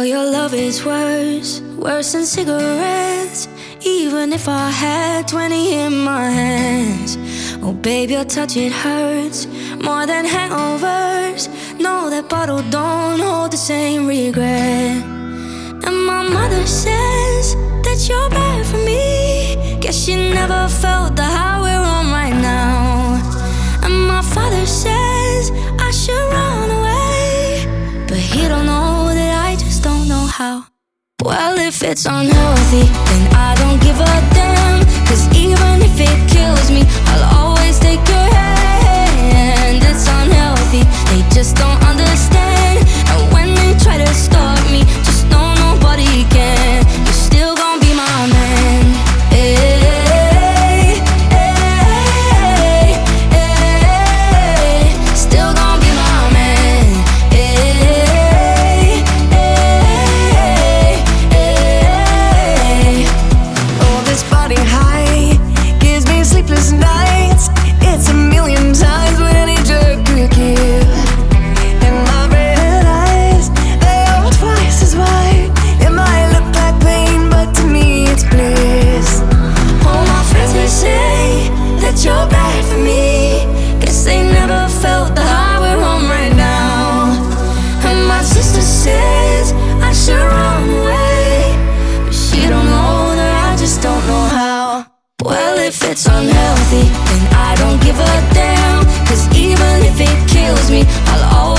Girl, your love is worse than cigarettes. Even if I had 20 in my hands. Oh babe, your touch, it hurts more than hangovers. No, that bottle don't hold the same regret. And my mother says that you're bad for me. Guess she never felt the high we're on right now. And my father says I should run away, but he don't know that I just don't know how. Well, if it's unhealthy, then I don't give a damn. Cause even if it kills me, I'll always take your hand. It's unhealthy, they just don't understand. And when they try to stop me, just know nobody can. You're still gon' be my man. Hey, hey, hey, still gon' be my man. Hey, hey, oh, this body high gives me sleepless nights. It's a million times what any drug could give. And my red eyes, they are twice as wide. It might look like pain, but to me it's bliss. All my friends, they say that you're bad for me. Guess they never felt the high we're on right now. And my sister says I should run away, but she don't know that I just don't know how. well, if it's unhealthy, then I don't give a damn. Cause even if it kills me, I'll always